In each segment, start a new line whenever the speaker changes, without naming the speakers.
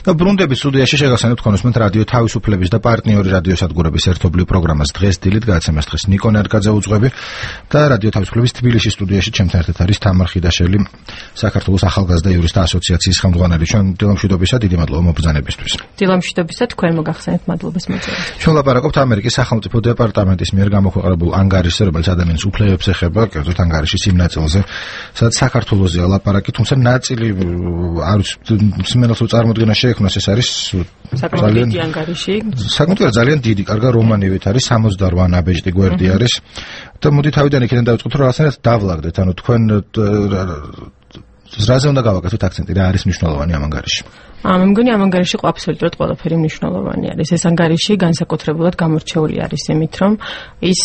და ბრუნდების სტუდიაში შეგახსენებთ კონსმენტ რადიო თავისუფლების და პარტნიორი რადიოსადგურების ერთობლივ პროგრამას დღეს დილით გადაცემას დღეს ნიკო ნარკაძე უძღვები და რადიო თავისუფლების თბილისის სტუდიაში ჩემთან ერთად არის თამარ ხიდაშელი საქართველოს ახალგაზრდა იურისტთა ასოციაციის ხელმძღვანელი. ჩვენ დილამშვიდობისა, დიდი მადლობა მობრძანებისთვის.
დილამშვიდობისა, თქვენ მოგახსენეთ მადლობას მოწვევით.
ჩვენ ლაპარაკობთ ამერიკის სახელმწიფო დეპარტამენტის მიერ გამოქვეყნებულ ანგარიშზე, რომელიც ადამიანის უფლებებს ეხება, კერძოდ ანგარიშის იმ ნაწილზე, სადაც საქართველოსზეა ლაპარაკი, თუმცა ნაწილი არის სიმენელს წარმოდგენა შეექმნას, ეს არის
საკმაოდ დიდი ანგარიში.
საკმაოდ ძალიან დიდი, კარგა რომანივით არის 68 ნაბეჭდი გვერდი არის და მოდი თავიდან იქიდან დავიწყოთ, რომ რაღაცნაირად დავლაგდეთ, ანუ თქვენ რაზე უნდა გავაკეთოთ აქცენტი, რა არის მნიშვნელოვანი ამ ანგარიში?
მე მგონი ამ ანგარიში აბსოლუტურად ყველაფერი მნიშვნელოვანი არის. ეს ანგარიში განსაკუთრებულად გამორჩეული არის იმით, რომ ის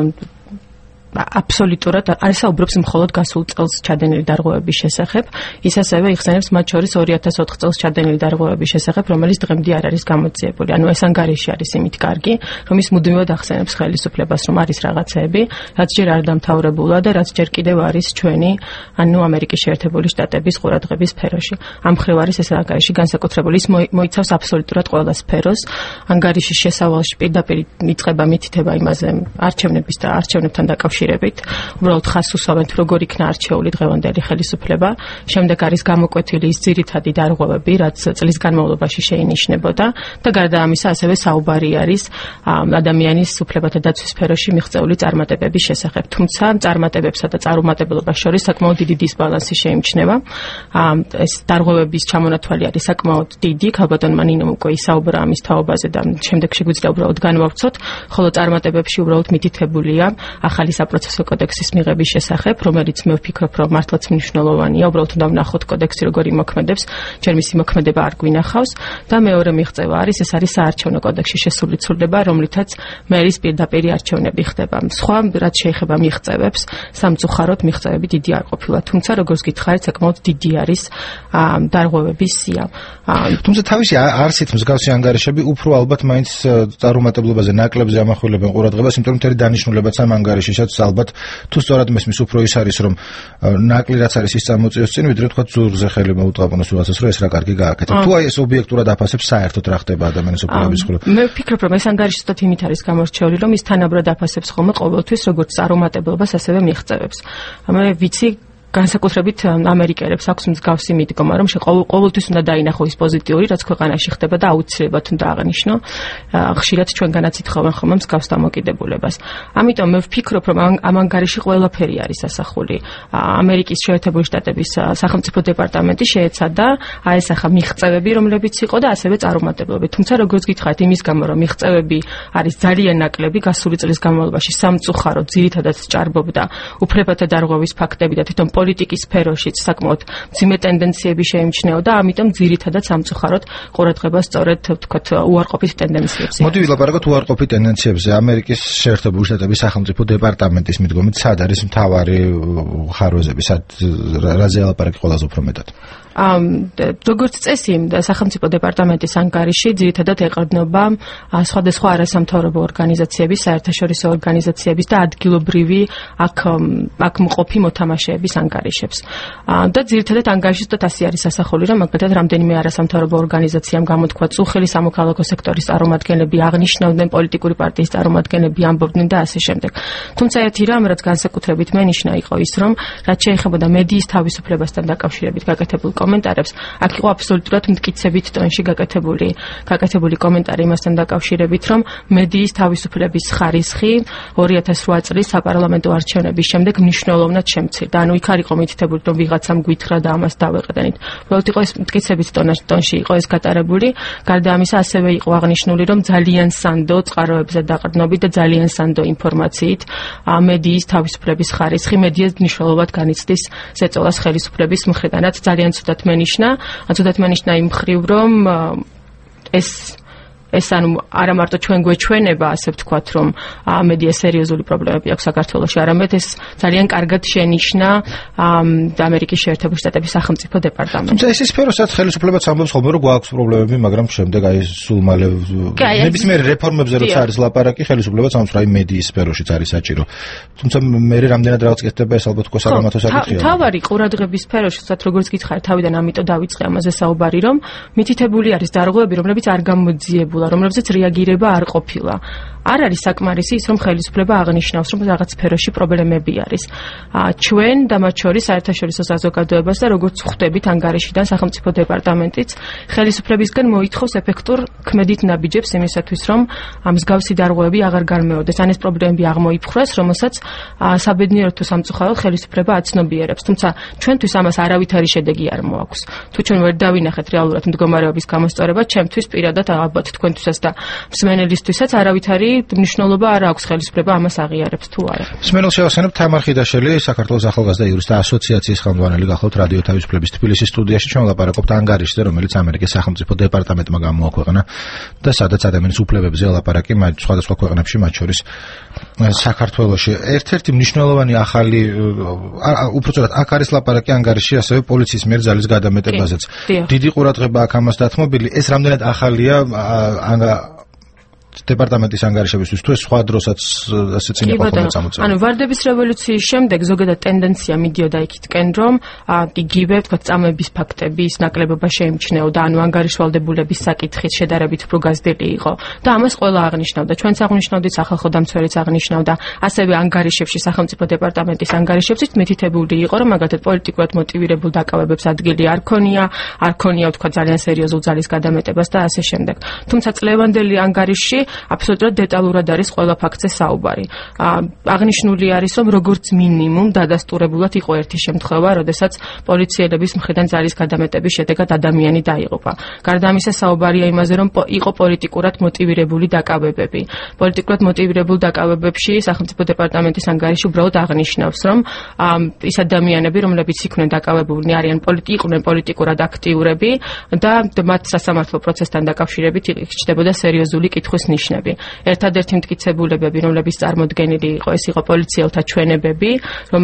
აბსოლუტურად არ საუბრობს მხოლოდ გასულ წელს ჩადენილი დარღვევების შესახებ, ის ასევე იხსენებს მათ შორის 2004 წელს ჩადენილი დარღვევების შესახებ, რომელიც დღემდე არ არის გამოძიებული. ანუ ეს ანგარიში არის იმით კარგი, რომ ის მუდმივად ახსენებს ხელისუფლებას, რომ არის რაღაცეები, რაც ჯერ არ დამთავრებულა და რაც ჯერ კიდევ არის ჩვენი, ანუ ამერიკის შეერთებული შტატების ყურადღების სფეროში. ამ მხრივ არის ეს ანგარიში განსაკუთრებული, ის მოიცავს აბსოლუტურად ყველა სფეროს. ანგარიშის შესავალში პირდაპირ იწყება მითითება იმაზე არჩევნების და არჩევნებთან დაკავშირებით. უბრალოდ ხას უსვამენ თუ როგორ იქნა არჩეული დღევანდელი ხელისუფლება. შემდეგ არის გამოკვეთილი ის ძირითადი დარღვევები, რაც წლის განმავლობაში შეინიშნებოდა და გარდა ამისა ასევე საუბარი არის ადამიანის უფლებათა დაცვის სფეროში მიღწეული წარმატებების შესახებ. თუმცა წარმატებებსა და წარუმატებლობას შორის საკმაოდ დიდი დისბალანსი შეიმჩნევა. ეს დარღვევების ჩამონათვალი არის საკმაოდ დიდი, ქალბატონმა ნინომ უკვე ისაუბრა ამის თაობაზე და შემდეგ შეგვიძლია უბრალოდ განვავრცოთ, ხოლო წარმატებებში უბრალოდ მითითებულია ახალი პროცესო კოდექსის მიღების შესახებ, რომელიც მე ვფიქრობ, რომ მართლაც მნიშვნელოვანია. უბრალოდ უნდა ვნახოთ კოდექსი როგორ იმოქმედებს, ჯერ მისი მოქმედება არ გვინახავს და მეორე მიღწევა არის, ეს არის საარჩევნო კოდექსში შესული ცვლილება, რომლითაც მერის პირდაპირი არჩევნები ხდება. სხვა რაც შეეხება მიღწევებს, სამწუხაროდ მიღწევები დიდი არ ყოფილა, თუმცა როგორც გითხარით, საკმაოდ დიდი არის დარღვევების სია.
თუმცა თავისი არსით მსგავსი ანგარიშები უფრო ალბათ მაინც წარუმატებლობაზე ნაკლებზე ამახვილებენ ყურადღებას, იმიტომ რომ მთელი დანიშნულებაც ამ ანგარიშისაც ალბათ თუ სწორად მესმის უფრო ის არის, რომ ნაკლი რაც არის ის წარმოწიოს წინ, ვიდრე თქვა ზურგზე ხელი მოუტყავოს ვიღაცას, რომ ეს რა კარგი გააკეთა. თუ აი ეს ობიექტურად აფასებს საერთოდ რა ხდება ადამიანის უფლებების მხრივ.
მე ვფიქრობ, რომ ეს ანგარიში ცოტა იმით არის გამორჩეული, რომ ის თანაბრად აფასებს ხოლმე ყოველთვის როგორც წარუმატებლობას, ასევე მიღწევებს. მე ვიცი განსაკუთრებით ამერიკელებს აქვს მსგავსი მიდგომა, რომ ყოველთვის უნდა დაინახო ის პოზიტიური, რაც ქვეყანაში ხდება და აუცილებლად უნდა აღნიშნო. ხშირად ჩვენგანაც ითხოვენ ხოლმე მსგავს დამოკიდებულებას. ამიტომ მე ვფიქრობ, რომ ამ ანგარიში ყველაფერი არის ასახული. ამერიკის შეერთებული შტატების სახელმწიფო დეპარტამენტი შეეცადა აესახა მიღწევები, რომლებიც იყო და ასევე წარუმატებლობები. თუმცა როგორც გითხარით, იმის გამო, რომ მიღწევები არის ძალიან ნაკლები, გასული წლის განმავლობაში სამწუხაროდ ძირითადად ჭარბობდა უფლებათა დარღვევის ფაქტები და თვითონ პოლიტიკის სფეროშიც საკმაოდ მძიმე ტენდენციები შეიმჩნეოდა, ამიტომ ძირითადად სამწუხაროდ ყურადღება სწორედ ვთქვათ უარყოფით ტენდენციებზე.
მოდი ვილაპარაკოთ უარყოფით ტენდენციებზე. ამერიკის შეერთებული შტატების სახელმწიფო დეპარტამენტის მიდგომით სად არის მთავარი ხარვეზები, რაზე ელაპარაკი ყველაზე უფრო მეტად?
როგორც წესი, სახელმწიფო დეპარტამენტის ანგარიში ძირითადად ეყრდნობა სხვადასხვა არასამთავრობო ორგანიზაციების, საერთაშორისო ორგანიზაციების და ადგილობრივი აქ მყოფი მოთამაშეების ანგარიშებს. და ძირითადად ანგარიში თოთ ასე არის ასახული, რომ მაგალითად რამდენიმე არასამთავრობო ორგანიზაციამ გამოთქვა წუხელი სამოქალაქო სექტორის წარმომადგენლები, აღნიშნავდნენ პოლიტიკური პარტიის წარმომადგენლები, ამბობდნენ და ასე შემდეგ. თუმცა ერთი რამ, რაც განსაკუთრებით მენიშნა იყო ის, რომ რაც შეეხებოდა მედიის თავისუფლებასთან დაკავშირებით გაკეთებულ კომენტარებს, აქ იყო აბსოლუტურად მტკიცებით ტონში გაკეთებული კომენტარი იმასთან დაკავშირებით, რომ მედიის თავისუფლების ხარისხი 2008 წლის საპარლამენტო არჩევნების შემდეგ მნიშვნელოვნად შემცირდა. ანუ იქ არ იყო მითითებული, რომ ვიღაცამ გვითხრა და ამას დავეყრდენით. უბრალოდ იყო ეს მტკიცებით ტონში იყო ეს გატარებული. გარდა ამისა, ასევე იყო აღნიშნული, რომ ძალიან სანდო წყაროებზე დაყრდნობით და ძალიან სანდო ინფორმაციით მედიის თავისუფლების ხარისხი მედიას მნიშვნელოვნად განიცდის ზეწოლას ხელისუფლების მხრიდანაც ძალიან ცუდად მენიშნა იმ მხრივ, რომ ეს ეს ანუ არა მარტო ჩვენ გვეჩვენება, ასე ვთქვათ, რომ მედია სერიოზული პრობლემები აქვს საქართველოში, არამედ ეს ძალიან კარგად შენიშნა ამერიკის შეერთებული შტატების სახელმწიფო დეპარტამენტი.
თუმცა ეს სფეროსაც ხელისუფლებაც ამბობს ხოლმე, რომ გვაქვს პრობლემები, მაგრამ შემდეგ სულ მალე ნებისმიერ რეფორმებზე როცა არის ლაპარაკი, ხელისუფლებაც ამბობს, რომ მედიის სფეროშიც არის საჭირო. თუმცა მე რამდენად რაღაც კეთდება, ეს ალბათ უკვე საგამათო საკითხია.
თავარი ყურადღების სფეროში, როგორც გითხარით, თავიდან ამიტომ დავიწყე ამაზე საუბარი, რომ მითითებული არის დარღვევები, რომლებიც არ გამოძიებულა, რომლებზეც რეაგირება არ ყოფილა. არ არის საკმარისი ის, რომ ხელისუფლება აღნიშნავს, რომ რაღაც სფეროში პრობლემები არის. ჩვენ და მათ შორის საერთაშორისო საზოგადოებას და როგორც ხვდებით ანგარიშიდან სახელმწიფო დეპარტამენტიც ხელისუფლებისგან მოითხოვს ეფექტურ ქმედით ნაბიჯებს იმისათვის, რომ მსგავსი დარღვევები აღარ განმეორდეს. ან ეს პრობლემები აღმოიფხვრეს, რომელსაც საბედნიეროდ თუ სამწუხაროდ ხელისუფლება აცნობიერებს. თუმცა ჩვენთვის ამას არავითარი შედეგი არ მოაქვს. თუ ჩვენ ვერ დავინახეთ რეალურად მდგომარეობის გამოსწორება, ჩემთვის პირადად ალბათ თქვენთვისაც და მსმენელისთვისაც არავითარი მნიშვნელობა არ აქვს ხელისუფლება ამას აღიარებს თუ არა.
მსმენელს შევახსენებ თამარ ხიდაშელი, საქართველოს ახალგაზრდა იურისტთა ასოციაციის ხელმძღვანელი გახლავთ რადიო თავისუფლების თბილისის სტუდიაში. ჩვენ ვლაპარაკობთ ანგარიშზე, რომელიც ამერიკის სახელმწიფო დეპარტამენტმა გამოაქვეყნა და სადაც ადამიანის უფლებებზე ლაპარაკი სხვადასხვა ქვეყნებში, მათ შორის საქართველოში. ერთ-ერთი მნიშვნელოვანი ახალი, უბრალოდ აქ არის ლაპარაკი ანგარიში ასევე პოლიციის მიერ ძალის გადამეტებაზეც. დიდი ყურადღება აქვს ამას დათმობილი. ეს რამდენად ახალია დეპარტამენტის ანგარიშებისთვის თუ ეს სხვა დროსაც ასე წინ იყო გამოწვეული.
ანუ ვარდების რევოლუციის შემდეგ ზოგადად ტენდენცია მიდიოდა იქითკენ, რომ იგივე თქვათ წამების ფაქტები ის ნაკლებობა შეიმჩნეოდა, ანუ ანგარიშვალდებულების საკითხით შედარებით უფრო გაზრდილი იყო და ამას ყველა აღნიშნავდა. ჩვენც აღნიშნავდით, სახალხო დამცველიც აღნიშნავდა, ასევე ანგარიშებში სახელმწიფო დეპარტამენტის ანგარიშებშიც მითითებული იყო, რომ მაგალითად პოლიტიკურად მოტივირებულ დაკავებებს ადგილი არ ქონია თქვათ ძალიან სერიოზულ ძალის გადამეტებას და ასე შემდეგ. თუმცა წლევანდელი ანგარიში აბსოლუტურად დეტალურად არის ყველა ფაქტზე საუბარი. აღნიშნული არის, რომ როგორც მინიმუმ დადასტურებულად იყო ერთი შემთხვევა, როდესაც პოლიციელების მხრიდან ძალის გადამეტების შედეგად ადამიანი დაიღუპა. გარდა ამისა, საუბარია იმაზე, რომ იყო პოლიტიკურად მოტივირებული დაკავებები. პოლიტიკურად მოტივირებულ დაკავებებში სახელმწიფო დეპარტამენტის ანგარიში უბრალოდ აღნიშნავს, რომ ის ადამიანები, რომლებიც იყვნენ დაკავებულნი, იყვნენ პოლიტიკურად აქტიურები და მათ სასამართლო პროცესთან დაკავშირებით იჭდებოდა სერიოზული კითხვის ნიშნები. ერთადერთი მტკიცებულებები, რომლებიც წარმოდგენილი იყო, ეს იყო პოლიციელთა ჩვენებები,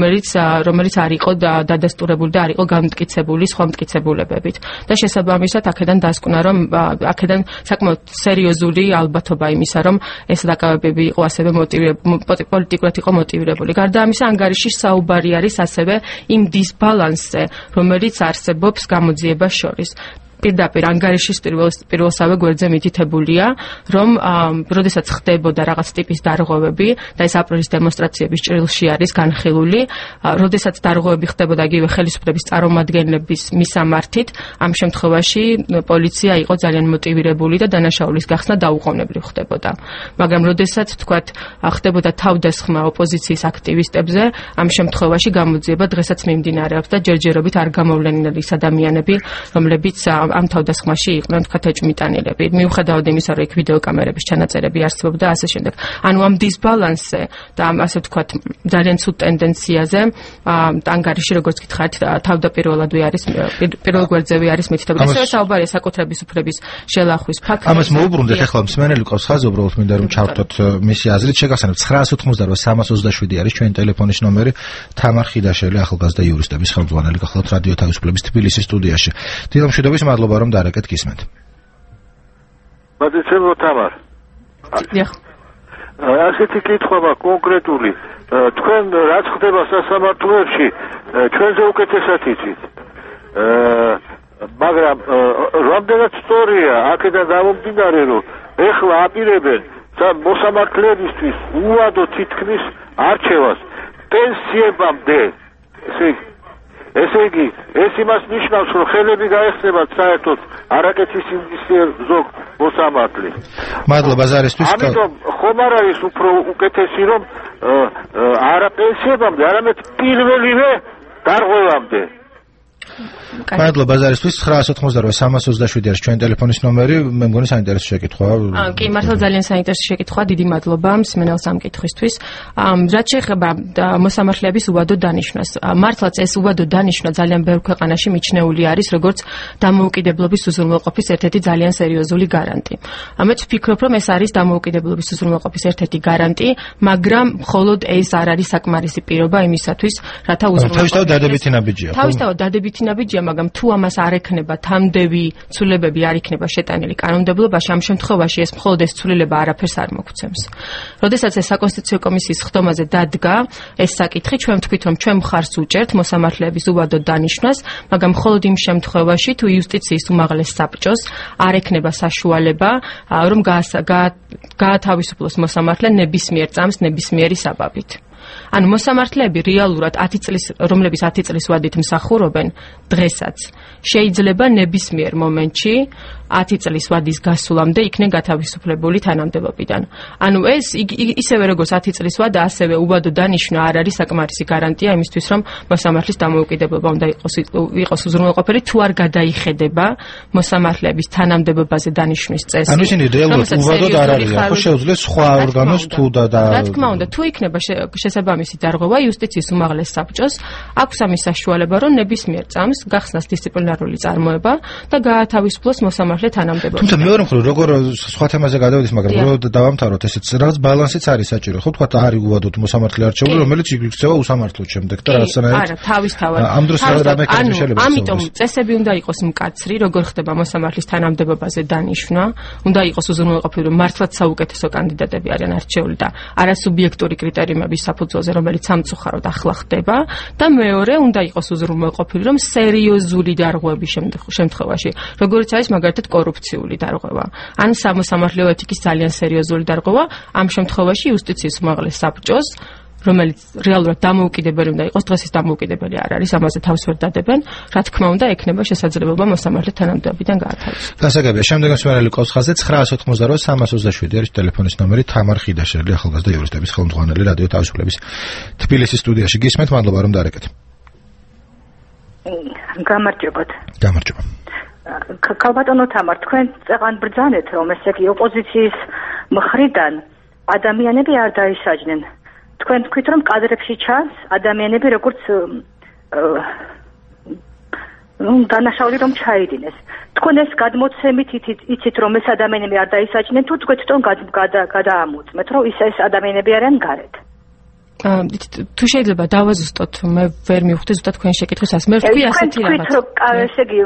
რომელიც არ იყო დადასტურებული და არ იყო გამტკიცებული სხვა მტკიცებულებებით. და შესაბამისად, აქედან დასკვნა, რომ აქედან საკმაოდ სერიოზული ალბათობა იმისა, რომ ეს დაკავებები იყო ასევე პოლიტიკურად იყო მოტივირებული. გარდა ამისა, ანგარიში საუბარი არის ასევე იმ დისბალანსზე, რომელიც არსებობს გამოძიებას შორის. პირდაპირ ანგარიშის პირველსავე გვერდზე მითითებულია, რომ როდესაც ხდებოდა რაღაც ტიპის დარღვევები და ეს აპრილის დემონსტრაციების ჭრილში არის განხილული, როდესაც დარღვევები ხდებოდა იგივე ხელისუფლების წარმომადგენლების მისამართით, ამ შემთხვევაში პოლიცია იყო ძალიან მოტივირებული და დანაშაულის გახსნა დაუყოვნებლივ ხდებოდა. მაგრამ როდესაც თქვათ ხდებოდა თავდასხმა ოპოზიციის აქტივისტებზე, ამ შემთხვევაში გამოძიება დღესაც მიმდინარეობს და ჯერჯერობით არ გამოვლენილ ის ადამიანები, რომლებიც ამ თავდასხმაში იყვნენ თქვათ ეჭვმიტანილები. მიუხედავად იმისა, რომ იქ ვიდეოკამერების ჩანაწერები არსებობდა და ასე შემდეგ. ანუ ამ დისბალანსზე და ამ ასე თქვათ ძალიან ცუდ ტენდენციაზე ანგარიში, როგორც გითხარით, თავდაპირველადვე არის პირველ გვერდზევე არის მითითებული. ასევე საუბარია საკუთრების უფლების შელახვის ფაქტზე.
ამას მოუბრუნდეთ, ახლა მსმენელი ყავს ხაზი, უბრალოდ მინდა რომ ჩავთოთ მისი აზრით. შეგახსენებთ 988-320 არის ჩვენი ტელეფონის ნომერი. თამარ ხიდაშელი, ახალგაზრდა იურისტების ხელმძღვანელი გახლავთ რადიო თავისუფლების თბილისის სტუდიაში. დილა მშვიდობის, მადლობა რომ დარეკეთ გისმენთ.
მადლობა თამარ. ასეთი კითხვა კონკრეტული. თქვენ რაც ხდება სასამართლოებში, ჩვენზე უკეთესად იცით. მაგრამ რამდენად სწორია აქედან გამომდინარე, რომ ეხლა აპირებენ მოსამართლებისთვის უადო თითქმის არჩევას პენსიებამდე. ესე იგი, ეს იმას ნიშნავს, რომ ხელები გაეხსნებათ საერთოდ არაკეთის ინგლისელ ზოგ მოსამართლეს.
მადლობა ზარისთვის.
ამიტომ ხომ არ არის უფრო უკეთესი, რომ არა პენსიებამდე, არამედ პირველივე დარღვევამდე.
მადლობა ზარისთვის 988-327 არის ჩვენი ტელეფონის ნომერი მე მგონი საინტერესო შეკითხვა
კი მართლა ძალიან საინტერესო შეკითხვა დიდი მადლობა მსმენელს ამ კითხვისთვის რაც შეეხება მოსამართლეების უბადო დანიშვნას მართლაც ეს უბადო დანიშვნა ძალიან ბევრ ქვეყანაში მიჩნეული არის როგორც დამოუკიდებლობის უზრუნველყოფის ერთ-ერთი ძალიან სერიოზული გარანტი ამეთ ვფიქრობ რომ ეს არის დამოუკიდებლობის უზრუნველყოფის ერთ-ერთი გარანტი მაგრამ მხოლოდ ეს არ არის საკმარისი პირობა იმისათვის რათა
თავისთავად დადებითი ნაბიჯია
თავისთავად დადებითი ნაბიჯია მაგრამ თუ ამას არ ექნება თამდევი ცვლილებები არ იქნება შეტანილი კანონმდებლობაში ამ შემთხვევაში ეს მხოლოდ ეს ცვლილება არაფერს არ მოგცემს. როდესაც ეს საკონსტიტუციო კომისიის ხდომაზე დადგა ეს საკითხი ჩვენ ვთქვით რომ ჩვენ მხარს უჭერთ მოსამართლეების უბადო დანიშვნას მაგრამ მხოლოდ იმ შემთხვევაში თუ იუსტიციის უმაღლეს საბჭოს არ ექნება საშუალება რომ გაათავისუფლოს მოსამართლე ნებისმიერ წამს ნებისმიერი საბაბით. ანუ მოსამართლეები რეალურად 10 წლის რომლებიც 10 წლის ვადით მსახურობენ დღესაც შეიძლება ნებისმიერ მომენტში 10 წლის ვადის გასულამდე იქნენ გათავისუფლებული თანამდებობიდან. ანუ ეს ისევე როგორც 10 წლის ვადა, ასევე უბადო დანიშვნა არ არის საკმარისი გარანტია იმისთვის, რომ მოსამართლის დამოუკიდებლობა უნდა იყოს უზრუნველყოფელი, თუ არ გადაიხედება მოსამართლეების თანამდებობაზე დანიშვნის წესი.
ანუ ისინი რეალურად უბადოდ არ არიან, ხო შეუძლეს სხვა ორგანოს თუ და
რა თქმა უნდა, თუ იქნება შესაბამისი დარღვევა იუსტიციის უმაღლეს საბჭოს, აქვს ამის საშუალება, რომ ნებისმიერ წამს გახსნას დისციპლინარული წარმოება და გაათავისუფლოს მოსამართლე თანამდებობა.
თუმცა მეორე მხრივ როგორ სხვა თემაზე გადავიდეთ, მაგრამ რო დავამთავროთ ესეც რაღაც ბალანსიც არის საჭირო, ხო თქვა არის უბადოდ მოსამართლე არჩეული, რომელიც იქცევა უსამართლოდ შემდეგ და რაღაცნაირად.
არა, თავისთავად.
ამ დროს რა მექანიზმი შეიძლება
ამიტომ წესები უნდა იყოს მკაცრი, როგორ ხდება მოსამართლის თანამდებობაზე დანიშვნა, უნდა იყოს უზრუნველყოფილი, რომ მართლაც საუკეთესო კანდიდატები არიან არჩეული და არასუბიექტური კრიტერიუმების საფუძველზე, რომელიც სამწუხაროდ ახლა ხდება და მეორე უნდა იყოს უზრუნველყოფილი, რომ სერიოზული დარღვევების შემთხვევაში, როგორც არის მაგალითად კორუფციული დარღვევა, ან სამოსამართლეო ეთიკის ძალიან სერიოზული დარღვევა, ამ შემთხვევაში იუსტიციის უმაღლეს საბჭოს რომელიც რეალურად დამოუკიდებელი უნდა იყოს, დღეს ის დამოუკიდებელი არ არის, ამაზე თავს ვერ დადებენ, რა თქმა უნდა, ექნება შესაძლებლობა მოსამართლე თანამდებობიდან გაათავისუფლოს.
გასაგებია, შემდეგ მსმენელი ყავს ხაზზე 988-327 არის ტელეფონის ნომერი თამარ ხიდაშელი, ახალგაზრდა იურისტების ხელმძღვანელი რადიო თავისუფლების თბილისის სტუდიაში. გისმენთ, მადლობა რომ დაარეკეთ.
გამარჯობათ.
გამარჯობა.
ქალბატონო თამარ, თქვენ წეღან ბრძანეთ, რომ ესე იგი ოპოზიციის მხრიდან ადამიანები არ დაისაჯნენ. თქვენ თქვით რომ კადრებში ჩანს ადამიანები როგორც დანაშაული რომ ჩაიდინეს. თქვენ ეს გადმოცემით იცით რომ ეს ადამიანები არ დაისაჯნენ თუ თქვენ თვითონ გადაამოწმეთ რომ ეს ადამიანები არიან გარეთ.
თუ შეიძლება დავაზუსტოთ, მე ვერ მივხვდი ზუსტად თქვენი შეკითხვისას. მე ვთქვი ასეთი რაღაც.
ესე იგი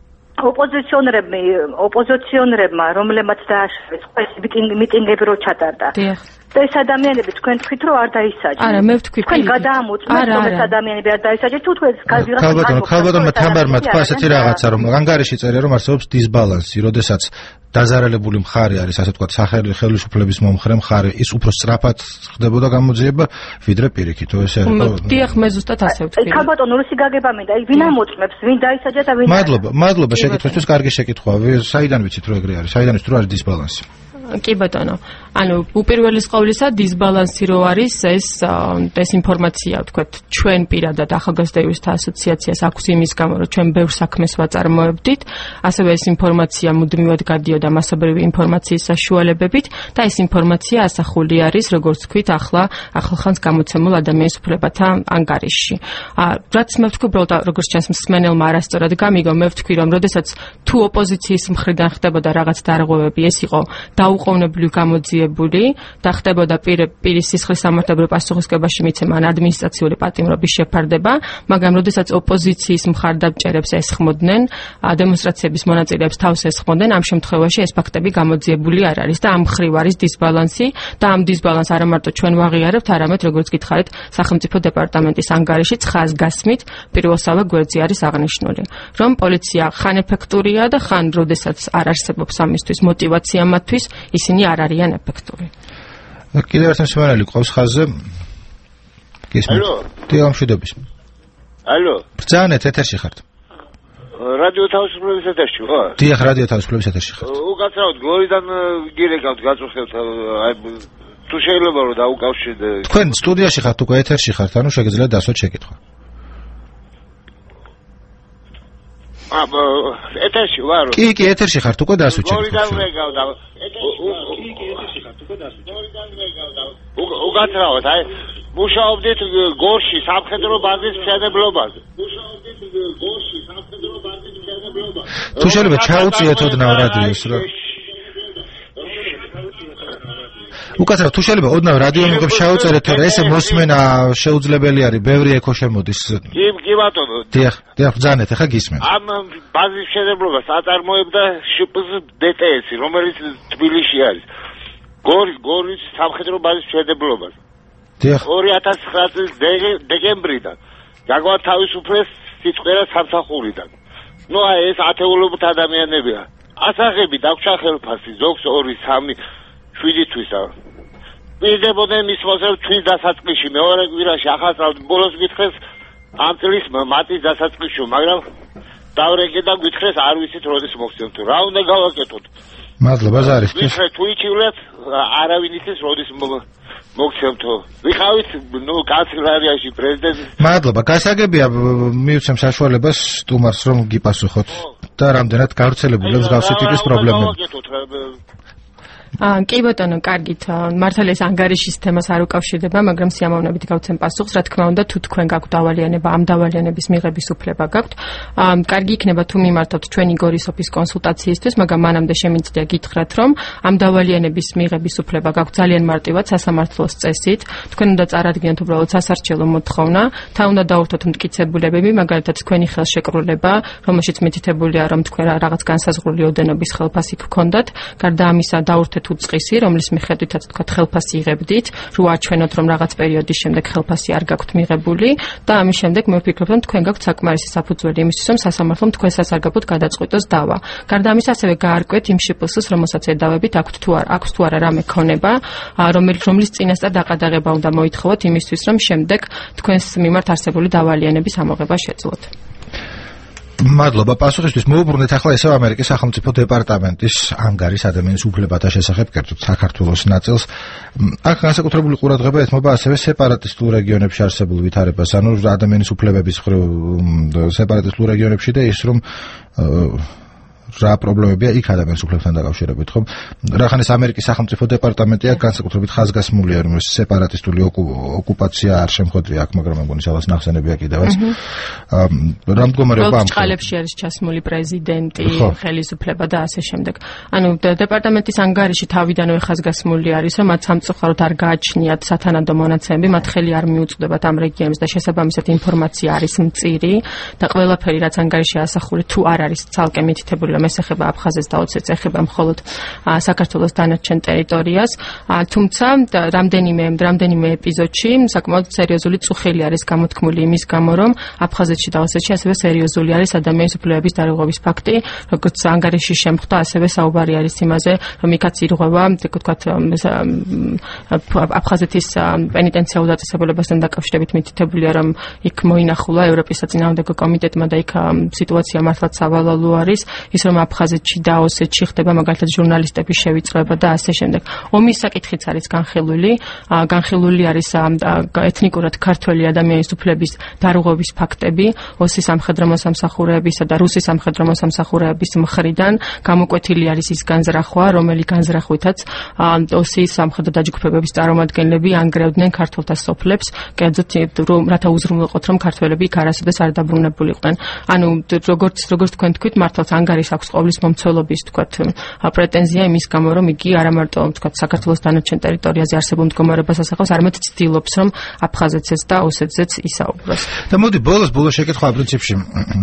ოპოზიციონერებმა რომლებმაც დააშორეს ეს მიტინგები რო ჩატარდა. ეს ადამიანები თქვენ თქვით რომ არ დაისაჯნენ.
არა, მე ვთქვი
თქვენ გადაამოწმეთ რომ ეს ადამიანები არ დაისაჯნენ თუ თქვენ
ქალბატონმა თამარმა თქვა ასეთი რაღაცა რომ ანგარიში წერია რომ არსებობს დისბალანსი, როდესაც დაზარალებული მხარე არის, ასე ვთქვათ, ხელისუფლების მომხრე მხარე, ის უფრო სწრაფად ხდებოდა გამოძიება, ვიდრე პირიქით, ესე
იყო. დიახ, მე ზუსტად ასე ვთქვი.
ქალბატონო, რუსი გაგება მინდა, ვინ ამოწმებს, ვინ დაისაჯა და ვინ
მადლობა შეკითხვისთვის, კარგი შეკითხვაა. საიდან ვიცით რომ ეგრე არის? საიდან ვიცით რომ არის დისბალანსი?
კი ბატონო. ანუ უპირველეს ყოვლისა დისბალანსი რო არის ეს ინფორმაცია, ვთქვათ, ჩვენ პირადად ახალგაზრდა იურისტთა ასოციაციას აქვს იმის გამო, რომ ჩვენ ბევრ საქმეს ვაწარმოებდით, ასევე ეს ინფორმაცია მუდმივად გადიოდა მასობრივი ინფორმაციის საშუალებებით და ეს ინფორმაცია ასახული არის, როგორც ვთქვით, ახლახანს გამოცემულ ადამიანის უფლებათა ანგარიშში. რაც მე ვთქვი, უბრალოდ როგორც ჩანს მსმენელმა არასწორად გამიგო, მე ვთქვი, რომ როდესაც თუ ოპოზიციის მხრიდან ხდებოდა რაღაც დარღვევები, ეს იყო დაუყოვნებლივ გამოძიებული და ხდებოდა პირის სისხლის სამართლებრივ პასუხისმგებაში მიცემა ან ადმინისტრაციული პატიმრობის შეფარდება, მაგრამ როდესაც ოპოზიციის მხარდამჭერებს ესხმოდნენ, დემონსტრაციების მონაწილეებს თავს ესხმოდნენ, ამ შემთხვევაში ეს ფაქტები გამოძიებული არ არის და ამ მხრივ არის დისბალანსი და ამ დისბალანსს არა მარტო ჩვენ ვაღიარებთ, არამედ როგორც გითხარით, სახელმწიფო დეპარტამენტის ანგარიში ხაზგასმით პირველსავე გვერდზე არის აღნიშნული, რომ პოლიცია ხან ეფექტურია და ხან როდესაც არ არსებობს ამისთვის мотиваცია მათთვის, ისინი არ არიან ეფექტური.
კიდევ ერთ მსმენელი ყავს ხაზზე. გისმენთ? დიახ, მშვიდობის.
ალო.
ბრძანეთ, ეთერში ხართ.
რადიო თავისუფლების ეთერში ხო?
დიახ, რადიო თავისუფლების ეთერში ხართ.
უკაცრავად გლორიდან გირეკავთ, გაწუხებთ, აი თუ შეიძლება რომ დაუკავშირდე.
თქვენ სტუდიაში ხართ, უკვე ეთერში ხართ, ანუ შეგიძლიათ დასვათ შეკითხვა.
ეთერში ვარო.
კი, ეთერში ხართ, უკვე დასუჩეთ.
უკაცრავად, აი, მუშაობდით გორში სამხედრო ბაზის მშენებლობაზე.
თუ შეიძლება ჩაუწიეთ ოდნავ რადიოს რა. უკაცრავად, თუ შეიძლება ოდნავ რადიო მოგებ ჩაუწერეთ, თორე ესე მოსმენა შეუძლებელი არის, ბევრი ექო შემოდის.
კი ბატონო.
დიახ, ბრძანეთ, ახლა გისმენთ.
ამ ბაზის მშენებლობას აწარმოებდა შპზ დტს, რომელიც თბილისში არის. გორის სამხედრო ბაზის მშენებლობას. 2009 წლის დეკემბრიდან გაგვართ თავისუფლეს სიწყერა სამსახურიდან. ნუ აი ეს ათეულობით ადამიანებია. ასაღები დაგვრჩა ხელფასი ზოგს 2, 3, 7 თვისა. ვიდებოდნენ მის მოსევ თვის დასაწყისში მეორე კვირაში ახალწლად ბოლოს გითხეს ამ წლის მარტის დასაწყისში, მაგრამ დავრეკე და გითხეს არ ვიცით როდის მოგცემთ. რა უნდა გავაკეთოთ?
მადლობა ზარის.
ვიხრე თუ იჩივლეთ არავინ იცის როდის მოგცემთო. ვიყავით ნუ კანცელარიაში პრეზიდენტი.
მადლობა. გასაგებია მივცემ საშუალებას სტუმარს რომ გიპასუხოთ და რამდენად გავრცელებულია მსგავსი ტიპის პრობლემები.
კი ბატონო, კარგით. მართალია ეს ანგარიშის თემას არ უკავშირდება, მაგრამ სიამოვნებით გავცემ პასუხს. რა თქმა უნდა, თუ თქვენ გაქვთ დავალიანება, ამ დავალიანების მიღების უფლება გაქვთ. კარგი იქნება თუ მიმართავთ ჩვენი გორის ოფის კონსულტაციისთვის, მაგრამ მანამდე შემიძლია გითხრათ, რომ ამ დავალიანების მიღების უფლება გაქვთ ძალიან მარტივად სასამართლოს წესით. თქვენ უნდა წარადგინოთ უბრალოდ სასარჩელო მოთხოვნა, თან უნდა დაურთოთ მტკიცებულებები, მაგალითად თქვენი ხელშეკრულება, რომელშიც მითითებულია, რომ თქვენ რაღაც განსაზღვრული ოდენობის ხელფასი გქონდათ. გარდა ამისა, დაურთეთ უწყისი, რომლის მიხედვითაც თქვა ხელფასი იღებდით, რო აჩვენოთ, რომ რაღაც პერიოდის შემდეგ ხელფასი არ გაქვთ მიღებული და ამის შემდეგ მე ვფიქრობ, რომ თქვენ გაქვთ საკმარისი საფუძველი იმისთვის, რომ სასამართლომ თქვენ სასარგებლოდ გადაწყვიტოს დავა. გარდა ამისა, ასევე გაარკვეთ იმ შპს-ს, რომელსაც ედავებით აქვთ თუ არა რამე ქონება, რომლის წინასწარ დაყადაღება უნდა მოითხოვოთ იმისთვის, რომ შემდეგ თქვენს მიმართ არსებული დავალიანების ამოღება შეძლოთ.
მადლობა პასუხისთვის. მოვუბრუნდეთ ახლა ისევ ამერიკის სახელმწიფო დეპარტამენტის ანგარის ადამიანის უფლებათა შესახებ, კერძოდ საქართველოს ნაწილს. აქ განსაკუთრებული ყურადღება ეთმობა ასევე სეპარატისტულ რეგიონებში არსებულ ვითარებას, ანუ ადამიანის უფლებების მხრივ სეპარატისტულ რეგიონებში და ის რომ რა პრობლემებია იქ ადამიანის უფლებთან დაკავშირებით, ხო? რახანეს ამერიკის სახელმწიფო დეპარტამენტი აქ განსაკუთრებით ხაზგასმულია, რომ სეპარატისტული ოკუპაცია არ შემხვედრია აქ, მაგრამ მეგონი სადღაც ნახსენებია კიდევაც. რა მდგომარეობა ამ
წყალებში არის ჩასმული პრეზიდენტი, ხელისუფლება და ასე შემდეგ. ანუ დეპარტამენტის ანგარიში თავიდანვე ხაზგასმული არის, რომ მათ სამწუხაროდ არ გააჩნიათ სათანადო მონაცემები, მათ ხელი არ მიუწვდებათ ამ რეგიონებს და შესაბამისად ინფორმაცია არის მწირი და ყველაფერი რაც ანგარიში ასახული თუ არ არის ცალკე მითითებული ეხება აფხაზეთს და ოცეთს ეხება მხოლოდ საქართველოს დანარჩენ ტერიტორიას, თუმცა რამდენიმე ეპიზოდში საკმაოდ სერიოზული წუხელი არის გამოთქმული იმის გამო, რომ აფხაზეთში და ოცეთში ასევე სერიოზული არის ადამიანის უფლებების დარღვევის ფაქტი, როგორც ანგარიში შემხვდა, ასევე საუბარი არის იმაზე, რომ იქაც ირღვევა, თქვათ, აფხაზეთის პენიტენციარულ დაწესებულებასთან დაკავშირებით მითითებულია, რომ იქ მოინახულა ევროპის საწინააღმდეგო კომიტეტმა და იქ სიტუაცია მართლაც სავალალო არის, ის რომ აფხაზეთში და ოსეთში ხდება მაგალითად ჟურნალისტების შევიწროება და ასე შემდეგ. ომის საკითხიც არის განხილული არის ეთნიკურად ქართველი ადამიანის უფლების დარღვევის ფაქტები ოსის სამხედრო მოსამსახურეებისა და რუსის სამხედრო მოსამსახურეების მხრიდან. გამოკვეთილი არის ის განზრახვა, რომელი განზრახვითაც ოსის სამხედრო დაჯგუფებების წარმომადგენლები ანგრევდნენ ქართველთა სოფლებს, კერძოდ რათა უზრუნველყოთ, რომ ქართველები იქ არასოდეს არ დაბრუნებულიყვნენ. ანუ როგორც თქვენ თქვით, მართლაც ანგარიშს აქვს ყოვლის მომცველობის თქვათ პრეტენზია იმის გამო, რომ იგი არა მარტო თქვათ საქართველოს დანარჩენ ტერიტორიაზე არსებულ მდგომარეობას ასახავს, არამედ ცდილობს, რომ აფხაზეთსაც და ოსეთზეც ისაუბროს.
და მოდი ბოლოს შეკითხვა პრინციპში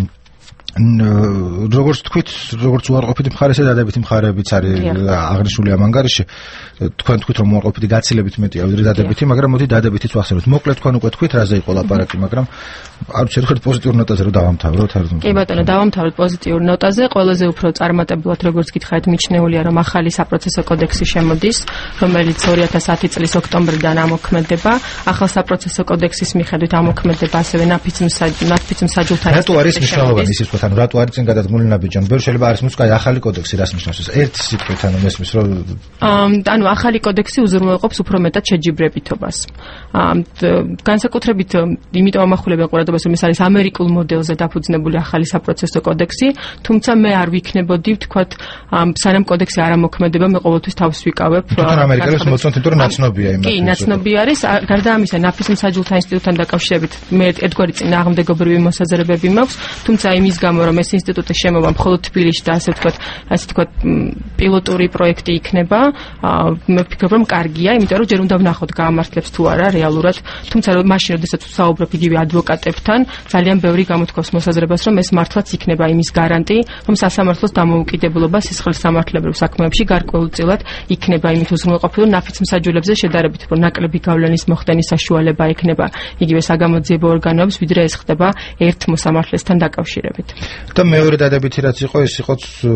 როგორც თქვით, როგორც უარყოფითი მხარესა და დადებითი მხარეებიც არის აღნიშნული ამ ანგარიში. თქვენ თქვით, რომ უარყოფითი გაცილებით მეტია ვიდრე დადებითი, მაგრამ მოდი დადებითიც ვახსენოთ. მოკლედ თქვენ უკვე თქვით, რაზე იყო ლაპარაკი, მაგრამ არ ვიცი, თქვენ პოზიტიურ ნოტაზე რომ დავამთავროთ.
კი ბატონო, დავამთავროთ პოზიტიურ ნოტაზე. ყველაზე უფრო წარმატებულად, როგორც გითხარით, მიჩნეულია, რომ ახალი საპროცესო კოდექსი შემოდის, რომელიც 2010 წლის ოქტომბრიდან ამოქმედება. ახალ საპროცესო კოდექსის მიხედვით ამოქმედება ასევე ნაფიც მსაჯულთან.
რატო არის მნიშვნელოვანი ის თქვა მოგესალმებით. ანუ რატო არის წინ გადადგმული ნაბიჯი? ბევრი შეიძლება არის მოსკაი ახალი კოდექსი, რას ნიშნავს ეს? ერთ სიტყვით ანუ მესმის რომ
ანუ ახალი კოდექსი უზრუნველყოფს უფრო მეტად შეჯიბრებითობას. განსაკუთრებით იმიტომ ამახვილებენ ყურადღებას, რომ ეს არის ამერიკულ მოდელზე დაფუძნებული ახალი საპროცესო კოდექსი, თუმცა მე არ ვიქნებოდი, ვთქვათ, სანამ კოდექსი არ ამოქმედება, მე ყოველთვის თავს ვიკავებ.
თვითონ ამერიკელებს მოწონთ, იმიტომ რომ ნაცნობია იმას.
კი, ნაცნობი არის. გარდა ამისა, ნაფისმსაჯულთა ინსტიტუტთან დაკავშირებით მე ერთგვარი წინააღმდეგობრივი მოსაზრებები მაქვს, თუმცა იმის გამო, რომ ეს ინსტიტუტის შემოვა მხოლოდ თბილისში და ასე ვთქვათ, პილოტური პროექტი იქნება, მე ვფიქრობ, რომ კარგია, იმიტომ რომ ჯერ უნდა ვნახოთ გაამართლებს თუ არა რეალურად, თუმცა მაშინ, როდესაც ვსაუბრობ იგივე ადვოკატებთან, ძალიან ბევრი გამოთქვავს მოსაზრებას, რომ ეს მართლაც იქნება იმის გარანტი, რომ სასამართლოს დამოუკიდებლობა სისხლის სამართლებრივ საქმეებში გარკვეულწილად იქნება იმით უზრუნველყოფილი, რომ ნაფიცმსაჯულებზე შედარებით უფრო ნაკლები გავლენის მოხდენის საშუალება ექნება იგივე საგამოძიებო ორგანოებს, ვიდრე ეს ხდება ერთ მოსამართლესთან დაკავშირებით.
და მეორე დადებითი რაც იყო, ეს იყო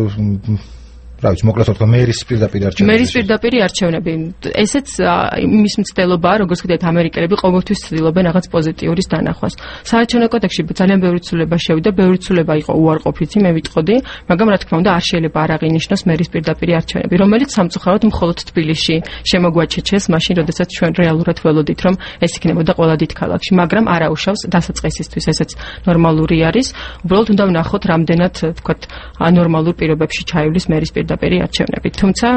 რა ვიცი, მოკლედ ვთქვა, მერის პირდაპირ არჩევნები.
მერის პირდაპირ არჩევნები. ესეც იმის მცდელობაა, როგორც ვთქვით, ამერიკელები ყოველთვის ცდილობენ რაღაც პოზიტიურის დანახვას. საარჩევნო კოდექსში ძალიან ბევრი ცვლილება შევიდა, ბევრი ცვლილება იყო უარყოფითი, მე ვიტყოდი, მაგრამ რა თქმა უნდა, არ შეიძლება არ აღინიშნოს მერის პირდაპირ არჩევნები, რომელიც სამწუხაროდ მხოლოდ თბილისში შემოგვაჩეჩეს, მაშინ, როდესაც ჩვენ რეალურად ველოდით, რომ ეს იქნებოდა ყველა დიდ ქალაქში, მაგრამ არ აუშავს დასაწყისისთვის, ესეც ნორმალური არის. უბრალოდ უნდა ვნახოთ, რამდენად, ვთქვათ, ნორმალურ პირობებში ჩაივლის მერის პირდაპირი არჩევნები.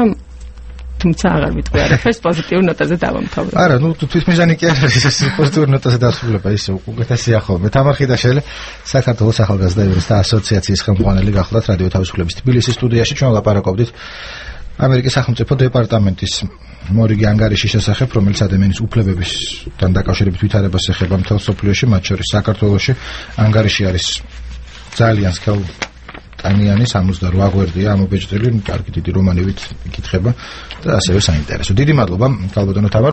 თუმცა აღარ ვიტყვი არაფერს პოზიტიურ ნოტაზე დავამთავრე.
არა, თვითმიზანი კი არის ეს პოზიტიურ ნოტაზე დასრულება, ისე უკეთესია ხოლმე. თამარ ხიდაშელი, საქართველოს ახალგაზრდა იურისტთა ასოციაციის ხელმძღვანელი გახლდათ რადიო თავისუფლების თბილისის სტუდიაში. ჩვენ ლაპარაკობდით ამერიკის სახელმწიფო დეპარტამენტის მორიგი ანგარიშის შესახებ, რომელიც ადამიანის უფლებებისთან დაკავშირებით ვითარებას ეხება მთელ მსოფლიოში, მათ შორის საქართველოში. ანგარიში არის ძალიან სქელ ტანიანი 68 გვერდია ამობეჭდილი, კარგი დიდი რომანივით იკითხება და ასევე საინტერესო. დიდი მადლობა, ქალბატონო თამარ.